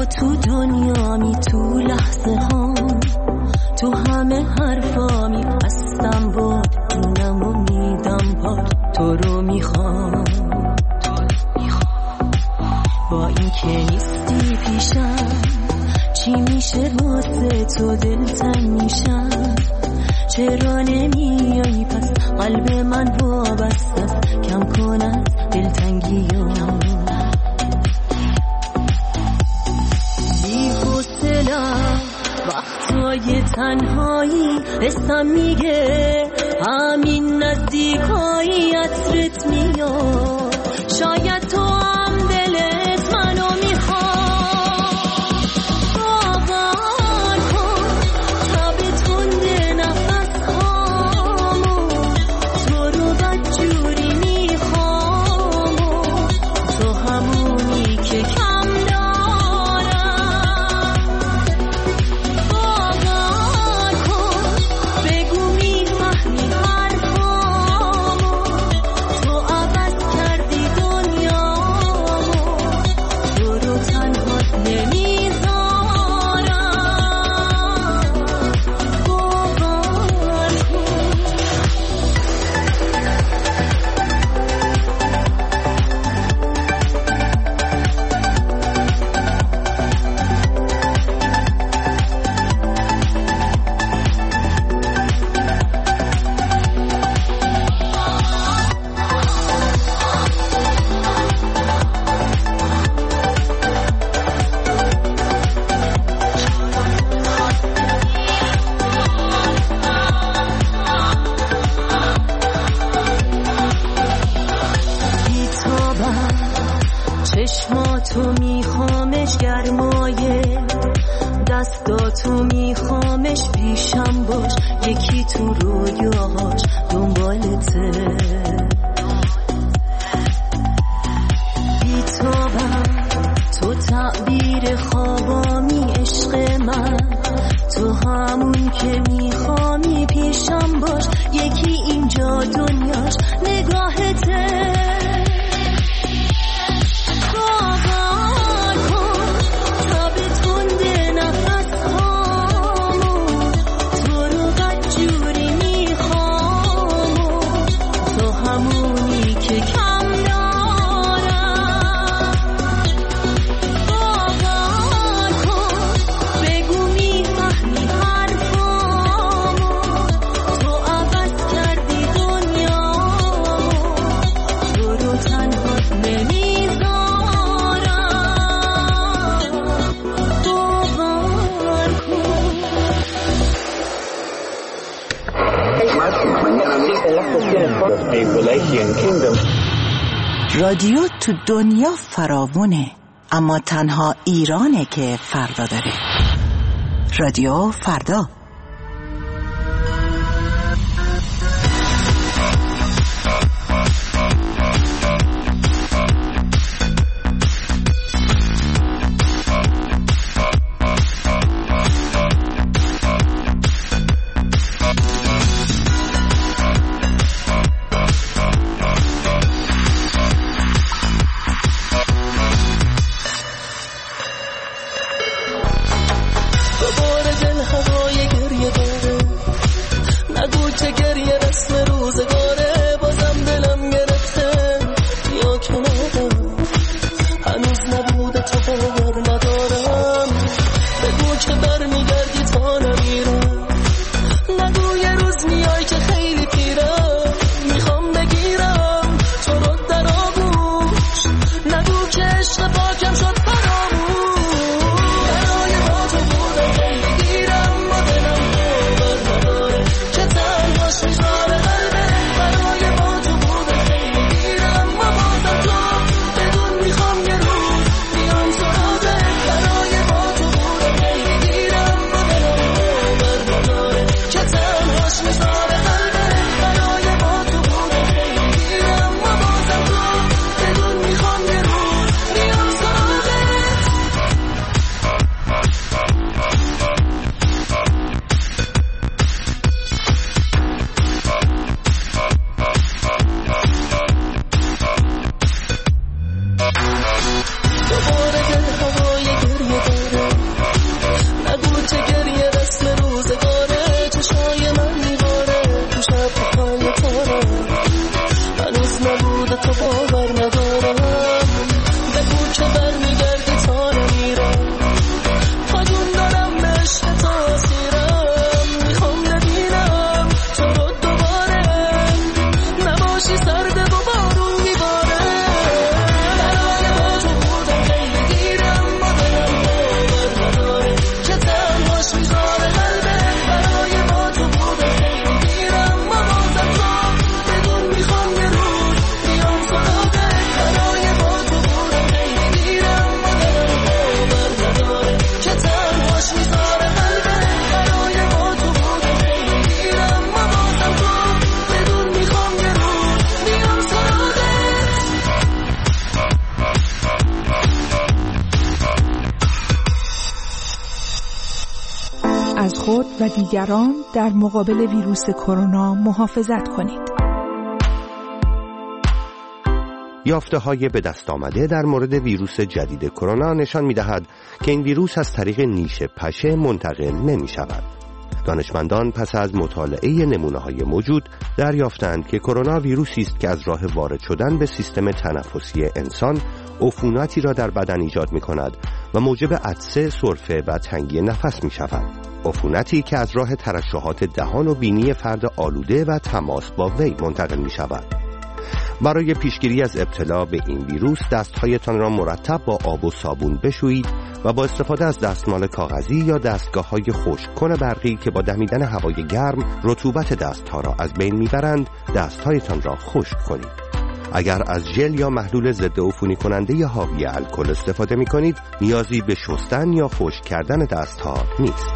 تو دنیامی، تو لحظه ها، تو همه حرفامی، هستم با اینم و میدم پار، تو رو میخوام. با این که نیستی پیشم، چی میشه واسه تو دلتنگ میشم. چرا نمیایی پس، قلب من وابسته است، کم کن از دلتنگیام. بی حوصله‌ام وقتای تنهایی، حسم میگه همین نزدیکایی عطرت میاد. شاید تو هم دلت منو میخواد. باور کن تب تند نفس هامو، تو رو بدجوری میخوام. تو همونی که کم دارم. باور کن بگو میفهمی حرفامو، تو عوض کردی دنیامو، تو رو تنهات نمیذارم. باور کن. چشماتو میخوامش گرمایه، دستاتو میخوامش پیشم باش، یکی تو رویاهاش دنبالته. بیتابم تو تعبیر خوابامی عشق من، تو همون که میخوامی پیشم باش، یکی اینجا دنیاش نگاهته. رادیو تو دنیا فراوونه، اما تنها ایرانه که فردا داره. رادیو فردا. هوای از خود و دیگران در مقابل ویروس کرونا محافظت کنید. یافته‌های به دست آمده در مورد ویروس جدید کرونا نشان می‌دهد که این ویروس از طریق نیش پشه منتقل نمی‌شود. دانشمندان پس از مطالعه نمونه‌های موجود دریافتند که کرونا ویروسی است که از راه وارد شدن به سیستم تنفسی انسان عفوناتی را در بدن ایجاد می‌کند و موجب عطسه، سرفه و تنگی نفس می‌شود. عفوناتی که از راه ترشحات دهان و بینی فرد آلوده و تماس با وی منتقل می‌شود. برای پیشگیری از ابتلا به این ویروس دست‌هایتان را مرتب با آب و صابون بشویید و با استفاده از دستمال کاغذی یا دستگاه‌های خشک‌کن برقی که با دمیدن هوای گرم رطوبت دست‌ها را از بین می‌برند، دست‌هایتان را خشک کنید. اگر از ژل یا محلول ضد عفونی کننده حاوی الکل استفاده می‌کنید، نیازی به شستن یا خشک کردن دست‌ها نیست.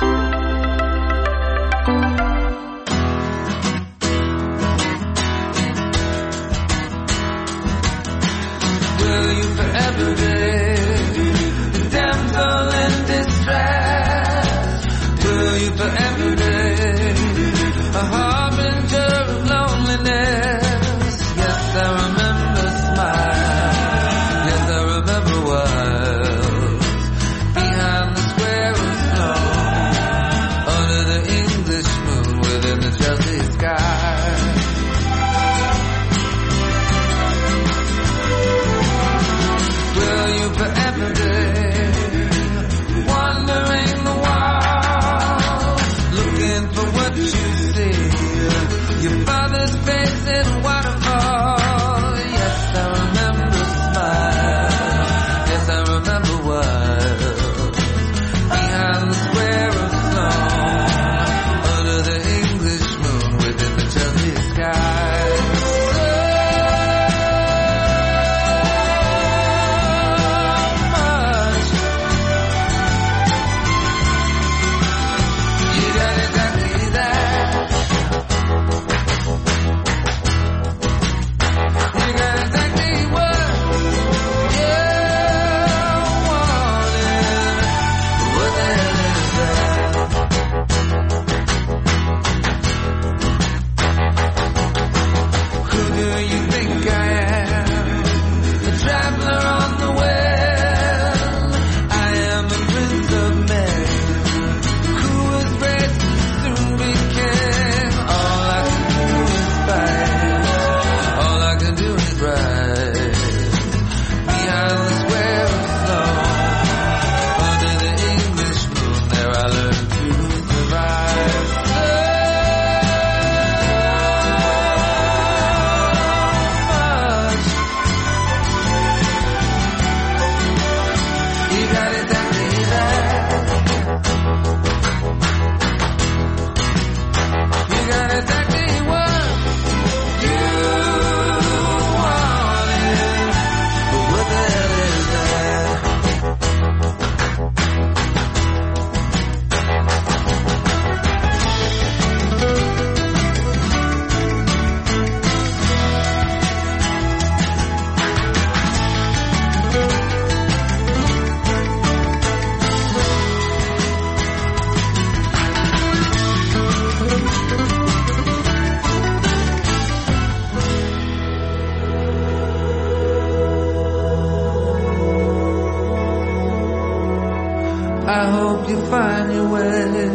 I hope you find your way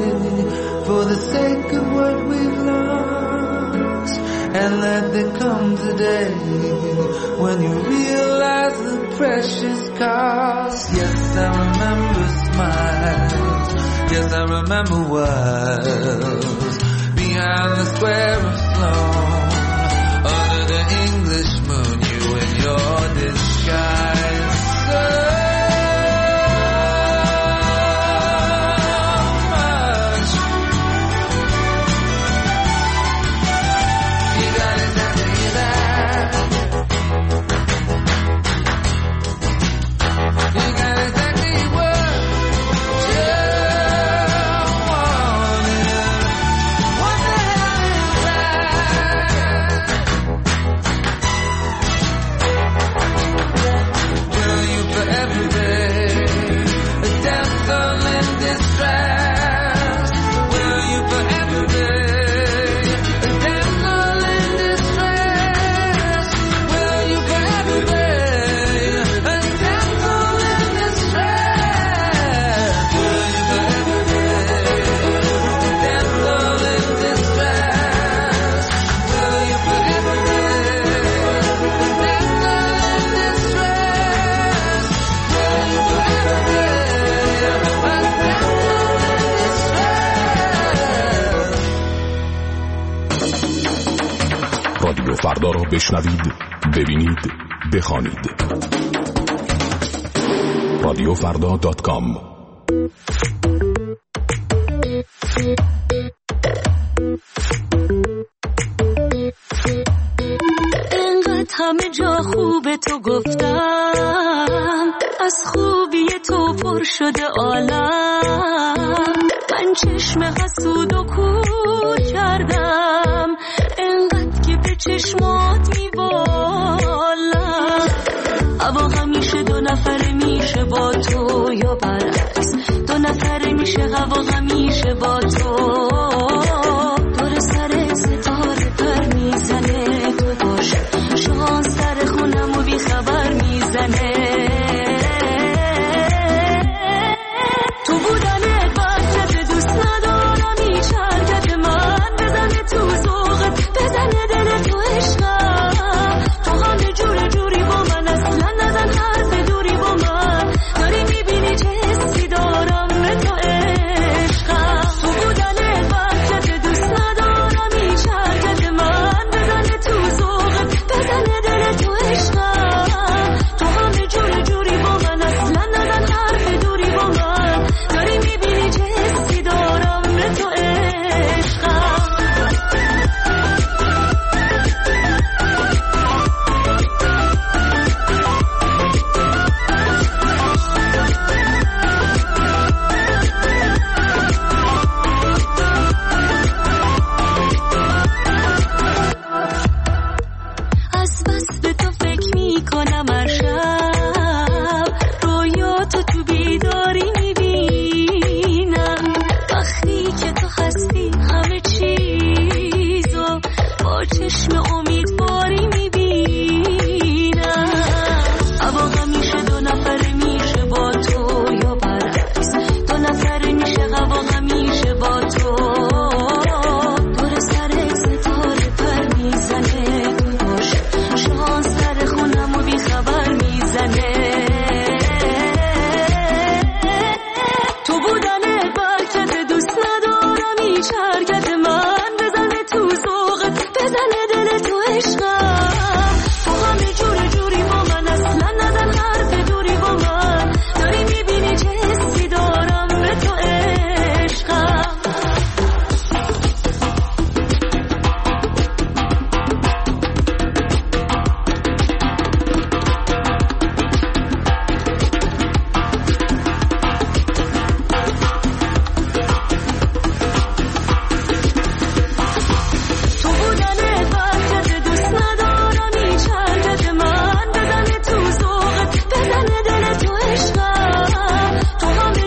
for the sake of what we've lost, and let there come today when you realize the precious cost. Yes, I remember smiles. Yes, I remember worlds behind the square of stone, under the English moon, you in your disguise. What the hell is that? فردا را بشنوید، ببینید، بخوانید. رادیوفردا.com. انقدر همه جا خوب تو گفتم، از خوبی تو پر شده عالم. من چشم حسود و کور کردم، انقدر که به چشمات میبالم. هوا همیشه دو نفره میشه با تو یا برعکس، دو نفره میشه هوا